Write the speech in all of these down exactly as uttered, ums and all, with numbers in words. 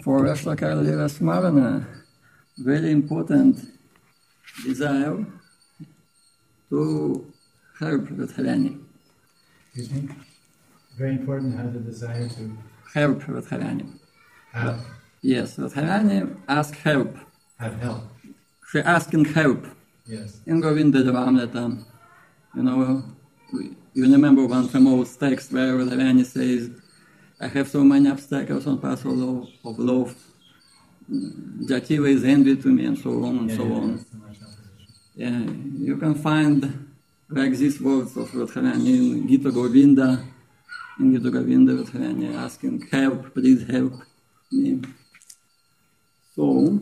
for Ashtakara Smarana, very important desire to help Radharani. Excuse me? Very important has a desire to help Radharani. Have. Yes, Radharani ask help. Have help. She asking help. Yes. In Govinda Ramlata, you know, you remember one famous text where Radharani says, I have so many obstacles on path of love, of love. Jatila is envy to me, and so on and yeah, so yeah, on. Yeah, you can find like these words of Radharani in Gita Govinda, in Gita Govinda, Radharani asking, help, please help me. So,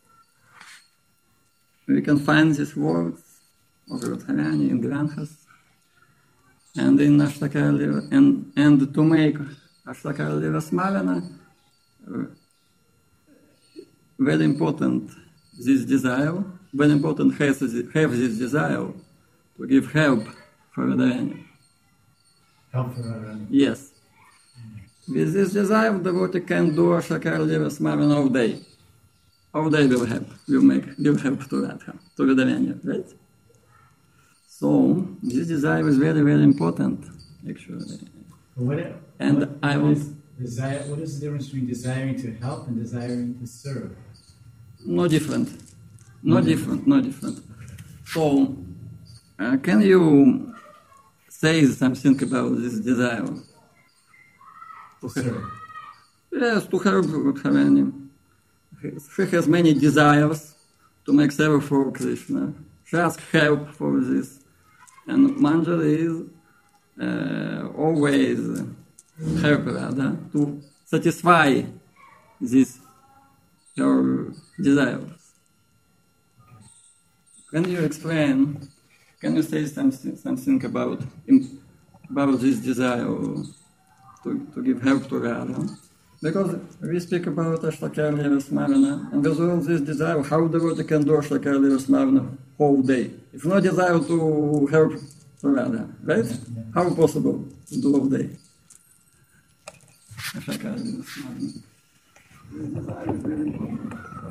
we can find these words of Radharani in Granthas and in Ashtakara, and, and to make Ashtakara Smarana, uh, very important this desire, very important has, have this desire to give help for Radharani. Help for Radharani? Yes. With this desire, the devotee can do Ashtakara Smarana all day. All day will help, will make, will help to Radha, to Radharani, right? So, this desire is very, very important, actually. What, and what, I what will... Is desire, what is the difference between desiring to help and desiring to serve? No different. No mm-hmm. different, no different. So, uh, can you say something about this desire? To serve. Yes, to help Radharani. She has many desires to make service for Krishna. She asks help for this. And Manjari is uh, always help Radha to satisfy these her desires. Can you explain, can you say something, something about, about this desire to, to give help to Radha? Because we speak about Ashtakara Smarana, and there's all this desire, how the devotee can do Ashtakara Smarana whole day. If no desire to help to Radha, right? Yeah. How possible to do all day? Ashtakara Smarana. This desire is very important.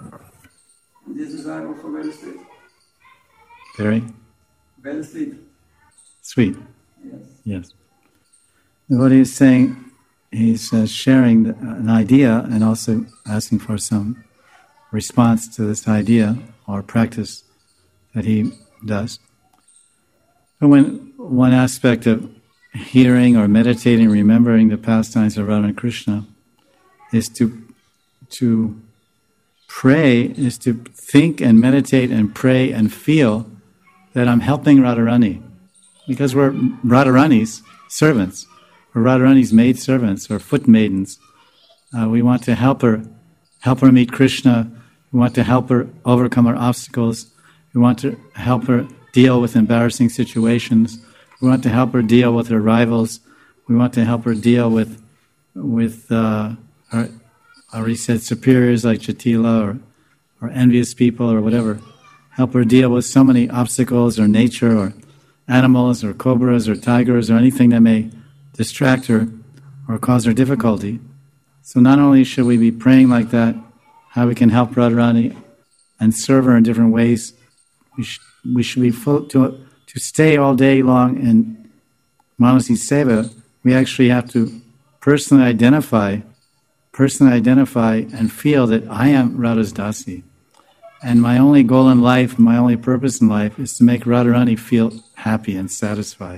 This desire also very sweet. Very? Very sweet. Sweet? Yes. Yes. What he's saying, he's uh, sharing an idea and also asking for some response to this idea or practice that he does. And when one aspect of hearing or meditating, remembering the pastimes of Radha and Krishna is to to pray, is to think and meditate and pray and feel that I'm helping Radharani, because we're Radharani's servants. We're Radharani's maid servants or foot maidens. Uh, we want to help her, help her meet Krishna. We want to help her overcome her obstacles. We want to help her deal with embarrassing situations. We want to help her deal with her rivals. We want to help her deal with, with uh, her, I already said superiors like Jatila or, or envious people or whatever. Help her deal with so many obstacles or nature or animals or cobras or tigers or anything that may distract her or cause her difficulty. So not only should we be praying like that, how we can help Radharani and serve her in different ways, we, sh- we should be full to to stay all day long in Manasi Seva. We actually have to personally identify, personally identify and feel that I am Radha's Dasi. And my only goal in life, my only purpose in life is to make Radharani feel happy and satisfied.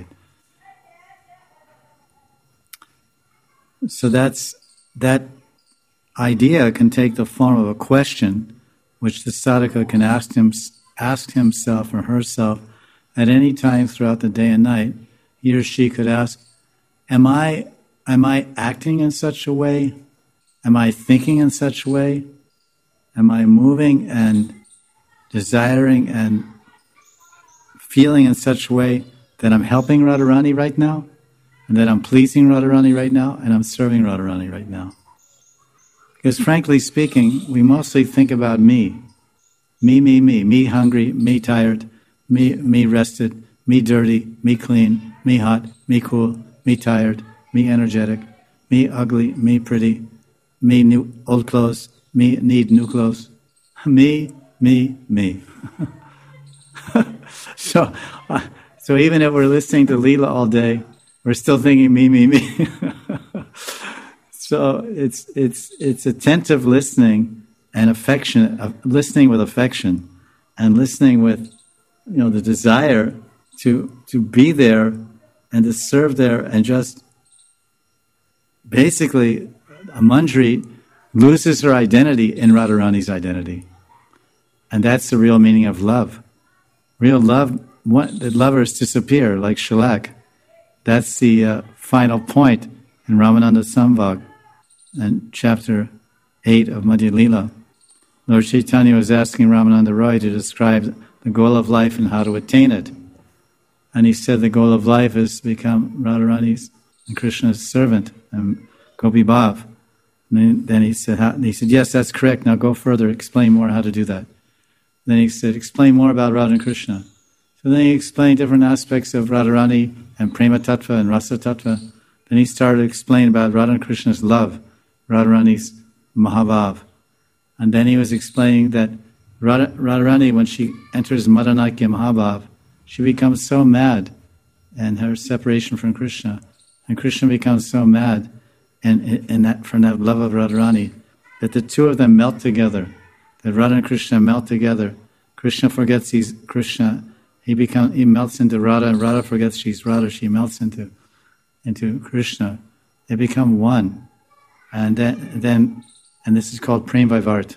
So that's that idea can take the form of a question which the sadhaka can ask him, ask himself or herself at any time throughout the day and night. He or she could ask, am I, am I acting in such a way? Am I thinking in such a way? Am I moving and desiring and feeling in such a way that I'm helping Radharani right now? And that I'm pleasing Radharani right now, and I'm serving Radharani right now. Because frankly speaking, we mostly think about me. Me, me, me. Me hungry, me tired, me me rested, me dirty, me clean, me hot, me cool, me tired, me energetic, me ugly, me pretty, me new old clothes, me need new clothes? Me, me, me. so, uh, so even if we're listening to Leela all day, we're still thinking me, me, me. So it's it's it's attentive listening and affection, uh, listening with affection, and listening with, you know, the desire to to be there and to serve there, and just basically, a Manjari loses her identity in Radharani's identity, and that's the real meaning of love. Real love, what, the lovers disappear like shellac. That's the uh, final point in Ramananda Samvag, and chapter eight of Madhya Lila. Lord Chaitanya was asking Ramananda Roy to describe the goal of life and how to attain it. And he said the goal of life is to become Radharani's and Krishna's servant, and Gopi Bhav. And then he said, how, he said, yes, that's correct. Now go further, explain more how to do that. Then he said, explain more about Radha and Krishna. So then he explained different aspects of Radharani and Prema Tattva and Rasa Tattva. Then he started to explain about Radha and Krishna's love, Radharani's Mahabhav. And then he was explaining that Radha, Radharani, when she enters Madanakya Mahabhav, she becomes so mad in her separation from Krishna. And Krishna becomes so mad in, in that, from that love of Radharani, that the two of them melt together. That Radha and Krishna melt together. Krishna forgets he's Krishna. He becomes he melts into Radha, and Radha forgets she's Radha. She melts into into Krishna. They become one. And then, then and this is called Prem Vaivart.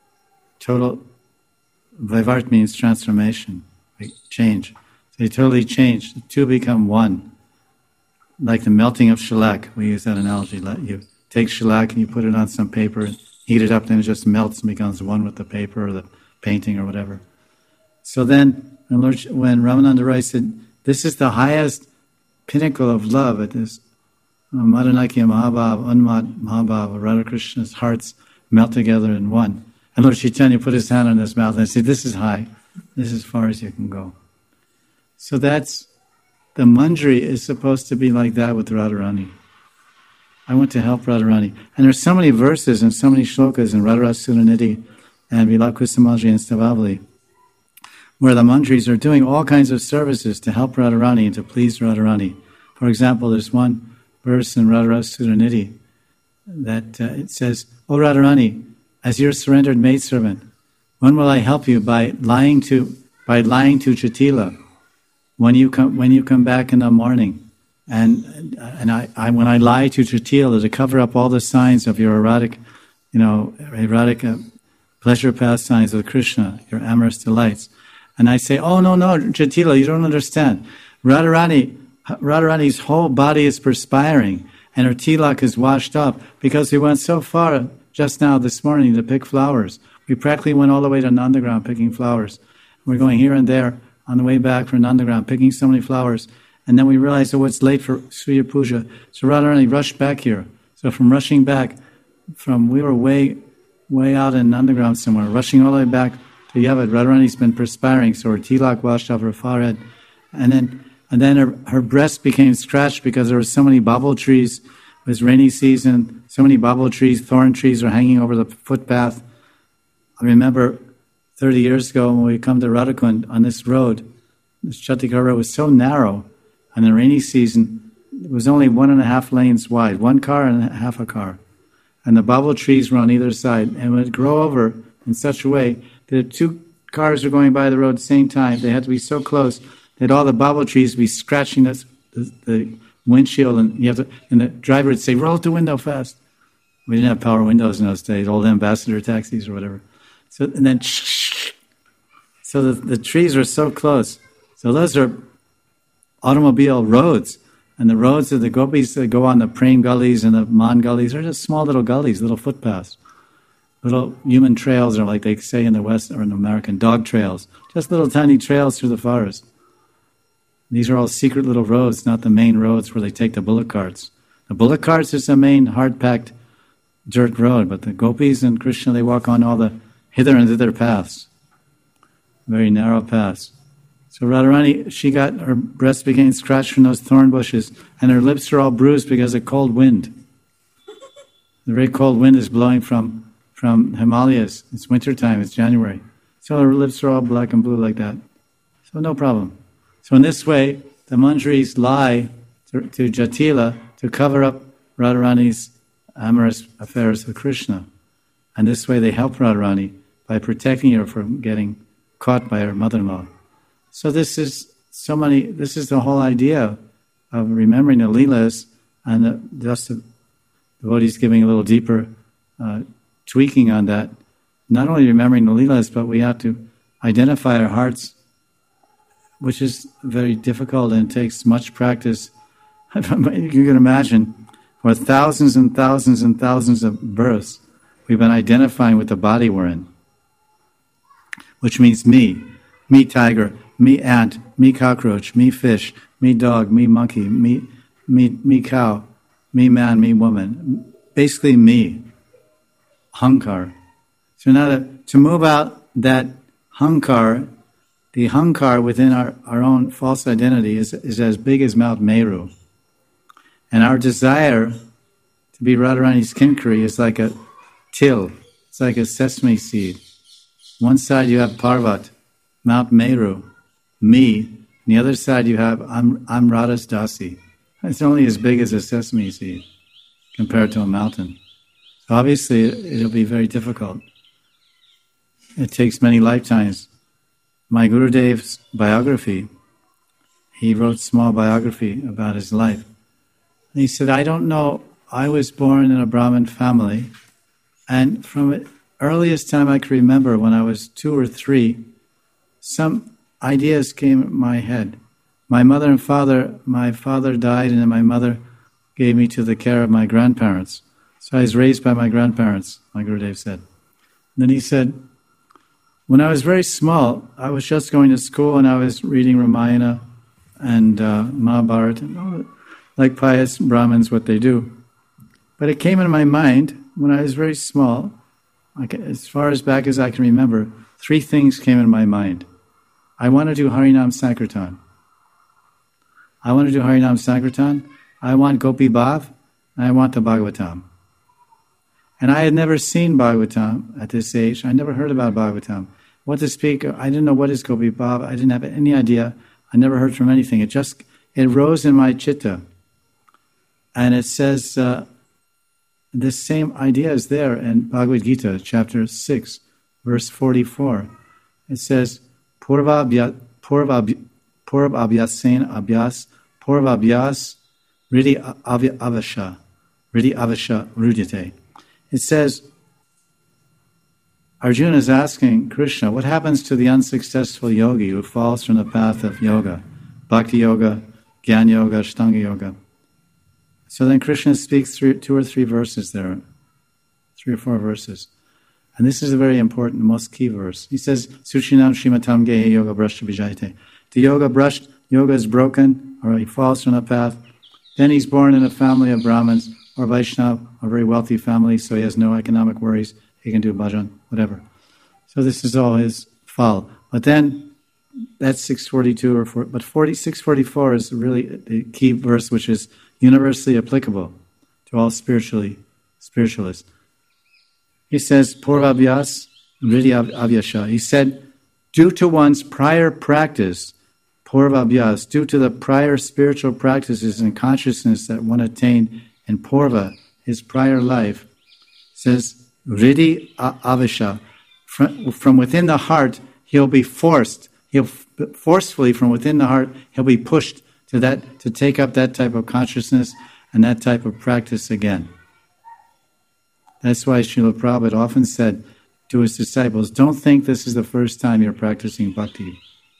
Total Vaivart means transformation, change. They totally change. The two become one. Like the melting of shellac. We use that analogy. You take shellac and you put it on some paper and heat it up, then it just melts and becomes one with the paper or the painting or whatever. So then, when, Lord, when Ramananda Roy said, this is the highest pinnacle of love, it is Madanakya Mahabhav, Unmad Mahabhav, Radha Krishna's hearts melt together in one. And Lord Chaitanya put his hand on his mouth and said, this is high, this is as far as you can go. So that's, the Manjari is supposed to be like that with Radharani. I want to help Radharani. And there's so many verses and so many shlokas in Radharasa Suranidhi and Vilakusa Manjari and Stavavali, where the Manjaris are doing all kinds of services to help Radharani and to please Radharani. For example, there's one verse in Radharasa Suranidhi that uh, it says, O Radharani, as your surrendered maidservant, when will I help you by lying to by lying to Jatila when you come when you come back in the morning? And and I, I when I lie to Jatila to cover up all the signs of your erotic, you know, erotic uh, pleasure pastimes with Krishna, your amorous delights. And I say, oh, no, no, Jatila, you don't understand. Radharani, Radharani's whole body is perspiring and her tilak is washed up because we went so far just now this morning to pick flowers. We practically went all the way to Nandagram picking flowers. We're going here and there on the way back from Nandagram picking so many flowers. And then we realized, oh, it's late for Surya Puja. So Radharani rushed back here. So from rushing back, from we were way, way out in Nandagram somewhere, rushing all the way back to Yavad. Radharani's been perspiring, so her tilak washed off her forehead. And then and then her, her breast became scratched because there were so many bubble trees. It was rainy season, so many bubble trees, thorn trees were hanging over the footpath. I remember thirty years ago when we come to Radhakund on this road, this Chatikar road was so narrow. And in the rainy season, it was only one and a half lanes wide, one car and a half a car. And the bubble trees were on either side. And it would grow over in such a way that if two cars were going by the road at the same time, they had to be so close that all the bubble trees would be scratching the, the, the windshield. And you have to, and the driver would say, roll out the window fast. We didn't have power windows in those days, old ambassador taxis or whatever. So and then, so the, the trees were so close. So those are automobile roads, and the roads of the gopis that go on the Prem gullies and the Man gullies are just small little gullies, little footpaths. Little human trails, or like they say in the West or in American, dog trails. Just little tiny trails through the forest. These are all secret little roads, not the main roads where they take the bullock carts. The bullock carts is the main hard-packed dirt road, but the gopis and Krishna, they walk on all the hither and thither paths. Very narrow paths. So Radharani, she got, her breast became scratched from those thorn bushes, and her lips are all bruised because of cold wind. The very cold wind is blowing from, from Himalayas. It's wintertime, it's January. So her lips are all black and blue like that. So no problem. So in this way, the manjaris lie to, to Jatila to cover up Radharani's amorous affairs with Krishna. And this way they help Radharani by protecting her from getting caught by her mother-in-law. So this is so many, this is the whole idea of remembering the Leelas, and the, just the devotees giving a little deeper uh, tweaking on that. Not only remembering the Leelas, but we have to identify our hearts, which is very difficult and takes much practice. You can imagine, for thousands and thousands and thousands of births, we've been identifying with the body we're in, which means me, me tiger, me ant, me cockroach, me fish, me dog, me monkey, me, me, me cow, me man, me woman. Basically me, hankar. So now to, to move out that hankar, the hankar within our, our own false identity is, is as big as Mount Meru. And our desire to be Radharani's Kinkari is like a till. It's like a sesame seed. One side you have Parvat, Mount Meru, me. On the other side you have I'm, I'm Radha's Dasi. It's only as big as a sesame seed compared to a mountain. So obviously it'll be very difficult. It takes many lifetimes. My Gurudev's biography, he wrote a small biography about his life. And he said, I don't know, I was born in a Brahmin family, and from the earliest time I can remember, when I was two or three, some ideas came in my head. My mother and father, my father died, and then my mother gave me to the care of my grandparents. So I was raised by my grandparents, my Gurudev said. And then he said, when I was very small, I was just going to school and I was reading Ramayana and uh, Mahabharata, and all, like pious Brahmins, what they do. But it came into my mind when I was very small, like as far as back as I can remember, three things came into my mind. I want to do Harinam Sankirtan. I want to do Harinam Sankirtan. I want Gopi Bhav, and I want the Bhagavatam. And I had never seen Bhagavatam at this age. I never heard about Bhagavatam. What to speak, I didn't know what is Gopi Bhav. I didn't have any idea. I never heard from anything. It just, it rose in my chitta. And it says, uh, this same idea is there in Bhagavad Gita, chapter six, verse forty-four. It says, Purva abhyasen abhyas, Purva abhyas, Riddhi avasha, Riddhi avasha rudyate. It says, Arjuna is asking Krishna, what happens to the unsuccessful yogi who falls from the path of yoga, bhakti yoga, jnana yoga, ashtanga yoga? So then Krishna speaks three, two or three verses there, three or four verses. And this is a very important, most key verse. He says, Suchinam Shrimatam Gehe Yoga Brashta Vijayate. The yoga brushed, yoga is broken, or he falls from the path. Then he's born in a family of Brahmins, or Vaishnava, a very wealthy family, so he has no economic worries. He can do bhajan, whatever. So this is all his fall. But then, that's six forty-two, or four, but forty-six forty-four is really the key verse, which is universally applicable to all spiritually spiritualists. He says, Purvabhyas, Riddhi avyasha. He said, due to one's prior practice, Purvabhyas, due to the prior spiritual practices and consciousness that one attained in Purva, his prior life, says, Riddhi avyasha. From, from within the heart, he'll be forced, he'll forcefully from within the heart, he'll be pushed to that, to take up that type of consciousness and that type of practice again. That's why Srila Prabhupada often said to his disciples, don't think this is the first time you're practicing bhakti.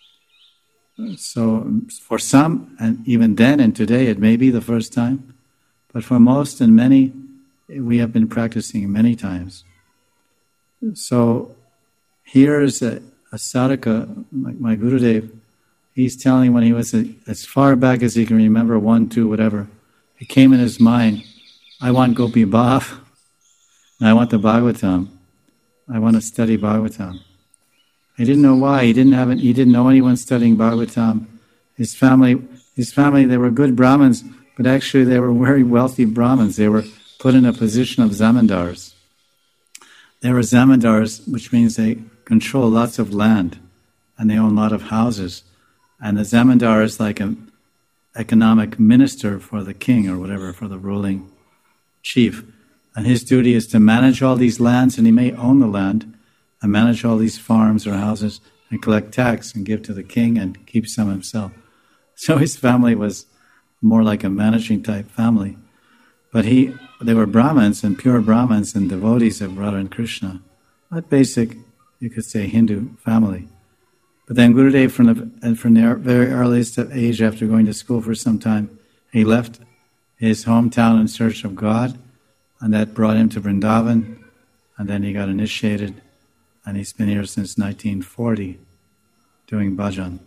So for some, and even then and today, it may be the first time, but for most and many, we have been practicing many times. So here is a, a sadhaka, like my Gurudev, he's telling when he was a, as far back as he can remember, one, two, whatever, it came in his mind, I want Gopi Bhav, and I want the Bhagavatam. I want to study Bhagavatam. He didn't know why. He didn't have. He didn't know anyone studying Bhagavatam. His family, his family, they were good Brahmins, but actually they were very wealthy Brahmins. They were put in a position of zamindars. they were zamindars, which means they control lots of land and they own a lot of houses. And the zamindar is like an economic minister for the king or whatever, for the ruling chief. And his duty is to manage all these lands, and he may own the land, and manage all these farms or houses, and collect tax and give to the king and keep some himself. So his family was more like a managing type family. But he, they were Brahmins and pure Brahmins and devotees of Radha and Krishna. A basic, you could say, Hindu family. But then Gurudev, from the, from the very earliest of age, after going to school for some time, he left his hometown in search of God, and that brought him to Vrindavan, and then he got initiated, and he's been here since nineteen forty, doing bhajan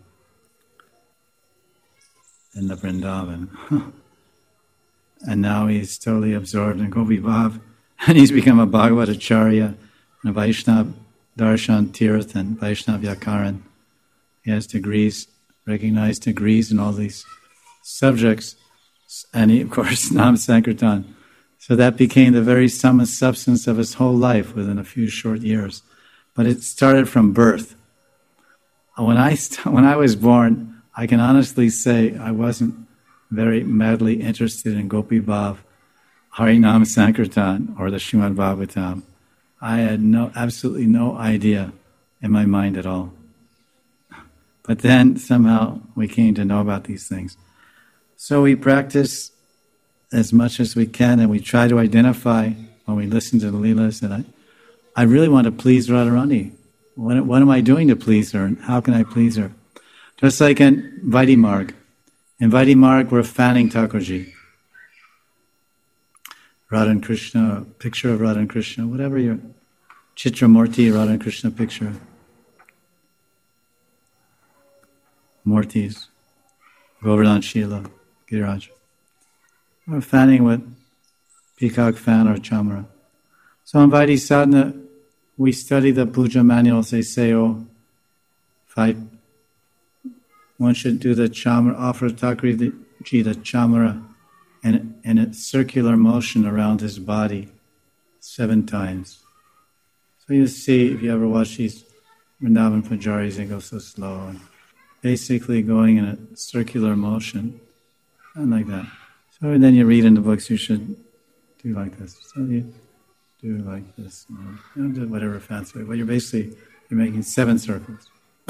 in the Vrindavan. And now he's totally absorbed in Gopi Bhav, and he's become a Bhagavad Acharya, and a Vaishnava Darshan Tirth, and Vaishnava Vyakaran. He has degrees, recognized degrees in all these subjects, and he, of course, Nam Sankirtan. So that became the very sum and substance of his whole life within a few short years. But it started from birth. When I, when I was born, I can honestly say I wasn't very madly interested in Gopi Bhav, Harinam Sankirtan, or the Srimad Bhagavatam. I had no, absolutely no idea in my mind at all. But then somehow we came to know about these things. So we practice as much as we can, and we try to identify when we listen to the Leelas that I, I really want to please Radharani. What, what am I doing to please her, and how can I please her? Just like in Vaidhi Marg. In Vaidhi Marg, we're fanning Thakurji. Radha and Krishna, a picture of Radha and Krishna, whatever your Chitramurti, Radha and Krishna picture. Murtis, Govardhan Shila, Giriraj. We're fanning with peacock fan or chamara. So in Vaidhi Sadhana, we study the puja manuals. They say, oh, if I, one should do the chamara, offer Thakurji the chamara in, in a circular motion around his body seven times. So you see, if you ever watch these Vrindavan pujaris, they go so slow and basically going in a circular motion, and like that. So then you read in the books, you should do like this. So you do like this. You know, you don't do whatever fancy way, but you're basically, you're making seven circles.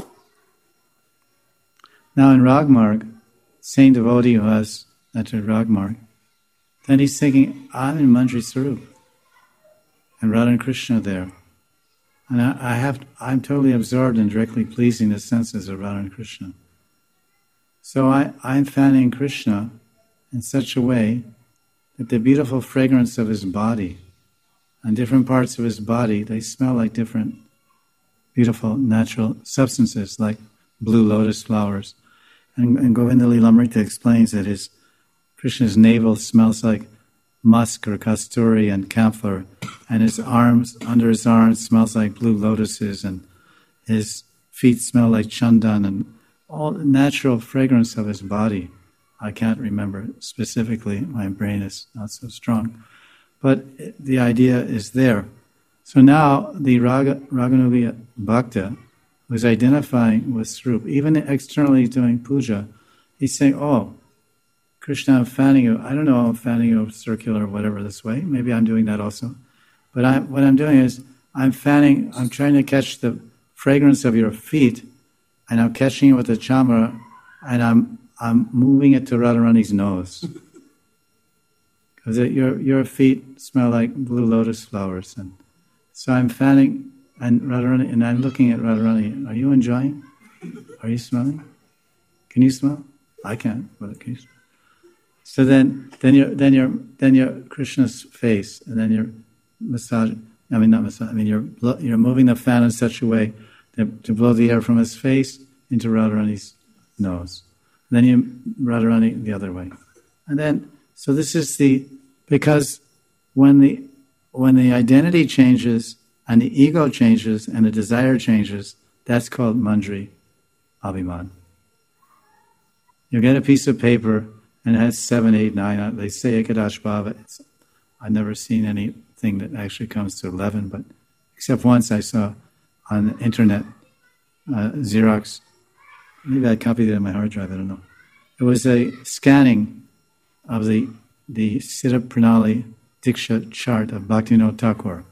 Now in Ragmarg, same devotee who has entered Ragmarg, then he's thinking, I'm in Manjari Sarup, and Radha and Krishna there. And I, I have, I'm totally absorbed in directly pleasing the senses of Radha and Krishna. So I, I'm fanning Krishna in such a way that the beautiful fragrance of his body and different parts of his body, they smell like different beautiful natural substances, like blue lotus flowers. And, and Govinda Lilamrita explains that his Krishna's navel smells like musk or kasturi and camphor, and his arms, under his arms, smells like blue lotuses, and his feet smell like chandan, and all the natural fragrance of his body. I can't remember specifically, my brain is not so strong, but the idea is there. So now the Raga, Raganuga Bhakta, who's identifying with Swarup, even externally doing puja, he's saying, oh, Krishna, I'm fanning you. I don't know, I'm fanning you circular or whatever this way. Maybe I'm doing that also. But I, what I'm doing is, I'm fanning, I'm trying to catch the fragrance of your feet, and I'm catching it with the chamara, and I'm I'm moving it to Radharani's nose. Because your your feet smell like blue lotus flowers. And so I'm fanning, and Radharani, and I'm looking at Radharani. Are you enjoying? Are you smelling? Can you smell? I can't, but can you smell? So then, then you're, then you're, then you're Krishna's face, and then you're massaging. I mean, not massaging. I mean, you're you're moving the fan in such a way to, to blow the air from his face into Radharani's nose. And then you Radharani the other way, and then so this is the because when the when the identity changes and the ego changes and the desire changes, that's called Manjari Abhiman. You get a piece of paper. And it has seven, eight, nine. They say Ekadash Bhava. It's, I've never seen anything that actually comes to eleven, but except once I saw on the internet, uh, Xerox, maybe I copied it on my hard drive, I don't know. It was a scanning of the the Siddha Pranali Diksha chart of Bhaktivinoda Thakur.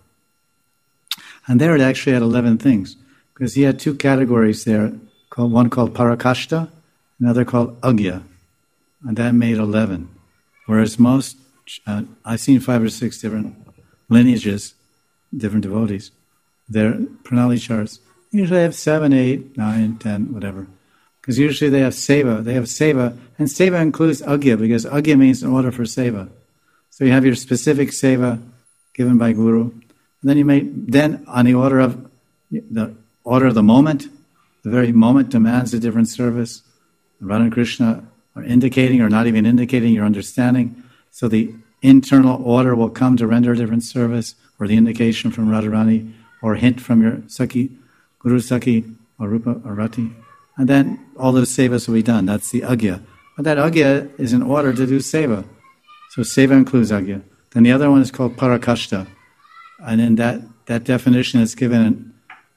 And there it actually had eleven things, because he had two categories there, called one called Parakashta, another called Agya, and that made eleven. Whereas most, uh, I've seen five or six different lineages, different devotees, their Pranali charts usually have seven, eight, nine, ten, whatever. Because usually they have seva, they have seva, and seva includes agya, because agya means an order for seva. So you have your specific seva given by Guru, and then you may, then on the order of, the order of the moment, the very moment demands a different service. Radha and Krishna are indicating or not even indicating your understanding, so the internal order will come to render a different service, or the indication from Radharani, or hint from your Saki, Guru Saki, or Rupa, or Rati. And then all those sevas will be done. That's the agya. But that agya is in order to do seva. So seva includes agya. Then the other one is called parakashta. And in that, that definition is given in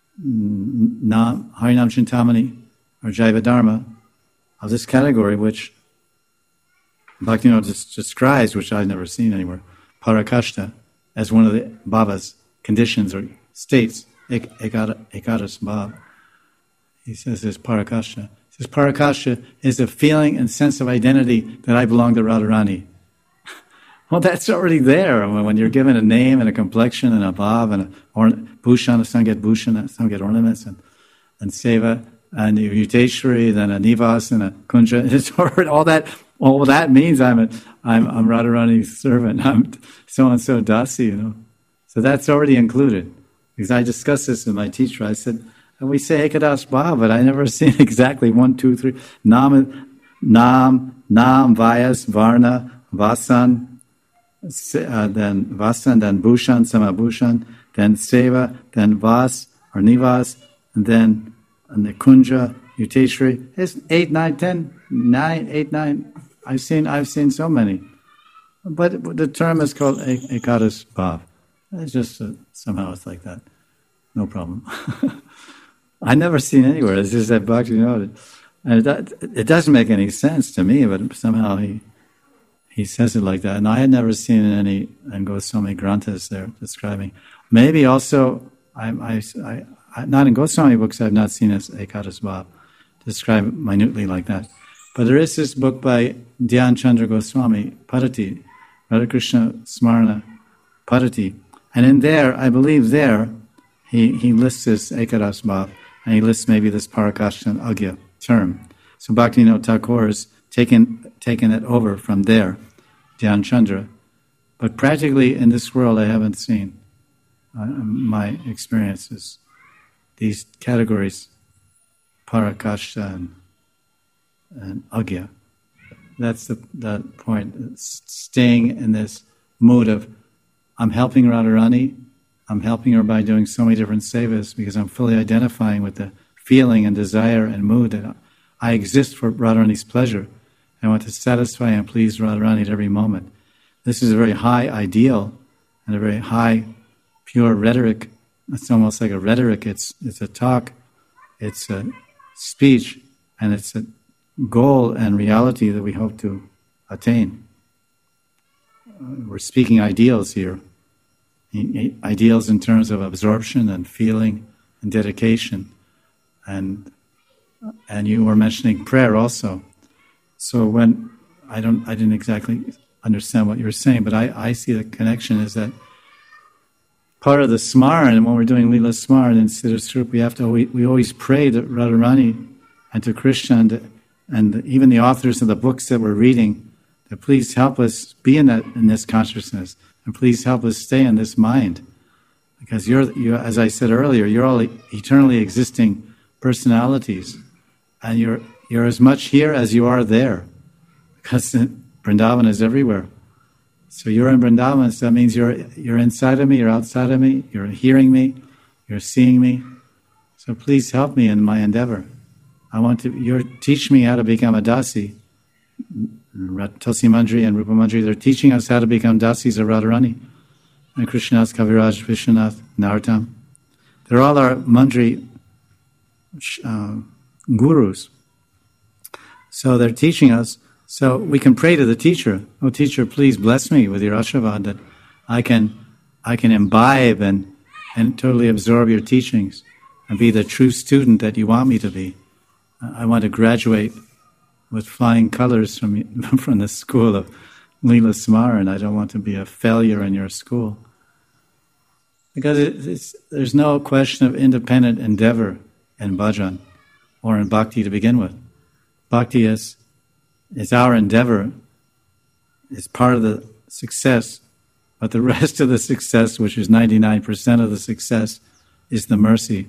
Nam, Harinam Chintamani, or Jaiva Dharma, of this category, which Bhaktivinoda describes, which I've never seen anywhere, parakashta, as one of the bhavas, conditions or states, ek, ekada, ekadas bhav. He says there's parakashta. He says parakashta is the feeling and sense of identity that I belong to Radharani. Well, that's already there. When you're given a name and a complexion and a bhav and a or, bhushan, some get bhushan, some get ornaments and, and seva, and Yuteshwari, then a nivas and a kunja. It's all that. All that means I'm a, I'm I'm Radharani's servant. I'm so and so dasi, you know. So that's already included. Because I discussed this with my teacher. I said, we say Ekadas Bhav, but I never seen exactly one, two, three. Nam, Nam, Nam, Vyas, Varna, Vasan, uh, then Vasan, then Bhushan, Samabhushan, then Seva, then Vas or Nivas, and then and the Kunja, Yuteshwari. It's eight, nine, ten, nine, eight, nine. I've seen I've seen so many. But the term is called Ekadas Bhav. It's just uh, somehow it's like that. No problem. I never seen anywhere. It's just that Bhaktivinoda, and it, it doesn't make any sense to me. But somehow he he says it like that, and I had never seen any and Goswami Granthas there describing. Maybe also I, I, I, I not in Goswami books I've not seen as Ekadas Bhav described minutely like that. But there is this book by Dhyan Chandra Goswami, Padati, Radha Krishna Smarana Padati, and in there I believe there he he lists this Ekadas Bhav. And he lists maybe this parakashta and agya term. So Bhaktivinoda Thakur has taken, taken it over from there, Dhyan Chandra. But practically in this world I haven't seen, uh, my experiences, these categories, parakashta and, and agya. That's the that point, staying in this mood of, I'm helping Radharani, I'm helping her by doing so many different sevas because I'm fully identifying with the feeling and desire and mood that I exist for Radharani's pleasure. I want to satisfy and please Radharani at every moment. This is a very high ideal and a very high, pure rhetoric. It's almost like a rhetoric. It's it's a talk, it's a speech, and it's a goal and reality that we hope to attain. Uh, we're speaking ideals here. Ideals in terms of absorption and feeling and dedication, and and you were mentioning prayer also. So when I don't, I didn't exactly understand what you were saying, but I, I see the connection is that part of the smaran, and when we're doing Lila Smaran in Siddha Swarup, we have to we, we always pray to Radharani and to Krishna and, to, and even the authors of the books that we're reading, that please help us be in that in this consciousness. And please help us stay in this mind, because you're, you're, as I said earlier, you're all eternally existing personalities, and you're you're as much here as you are there, because Vrindavan is everywhere. So you're in Vrindavan, so that means you're you're inside of me, you're outside of me, you're hearing me, you're seeing me. So please help me in my endeavor. I want to. You're teach me how to become a dasi. Tulsi Manjari and Rupa Manjari, they're teaching us how to become dasis of Radharani. And Krishnadas, Kaviraj, Vishwanath, Narottam. they're all our Mandri uh, gurus. So they're teaching us, so we can pray to the teacher, "Oh teacher, please bless me with your Ashirvad that I can I can imbibe and, and totally absorb your teachings and be the true student that you want me to be. I want to graduate with flying colors from from the school of Leela Smaran. I don't want to be a failure in your school." Because it, it's, there's no question of independent endeavor in bhajan or in bhakti to begin with. Bhakti is, is our endeavor, it's part of the success, but the rest of the success, which is ninety-nine percent of the success, is the mercy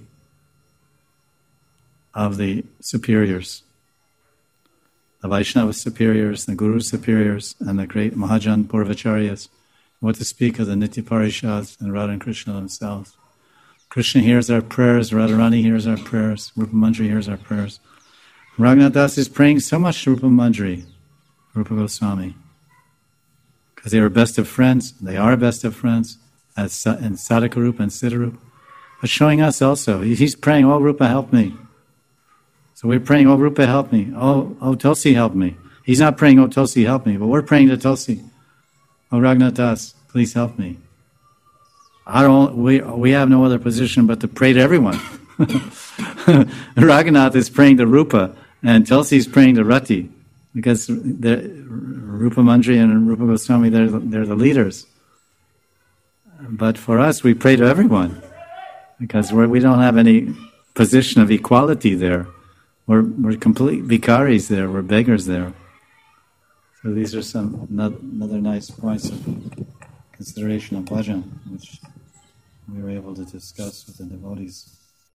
of the superiors. The Vaishnava superiors, the Guru superiors, and the great Mahajan Purvacharyas. What to speak of the Nitya Parishads and Radha and Krishna themselves. Krishna hears our prayers, Radharani hears our prayers, Rupa Mandri hears our prayers. Raghunath Das is praying so much to Rupa Mandri, Rupa Goswami, because they were best of friends, they are best of friends, as in Sadhakarup and Siddharup, but showing us also, he's praying, "Oh Rupa, help me." So we're praying, "Oh Rupa, help me. Oh, oh Tulsi, help me." He's not praying, "Oh Tulsi, help me," but we're praying to Tulsi. "Oh Raghunath Das, please help me." I don't. We we have no other position but to pray to everyone. Raghunath is praying to Rupa, and Tulsi is praying to Rati, because Rupa Mandri and Rupa Goswami, they're they're the leaders. But for us, we pray to everyone, because we're, we don't have any position of equality there. We're we're complete vikaris there. We're beggars there. So these are some another nice points of consideration of bhajan, which we were able to discuss with the devotees.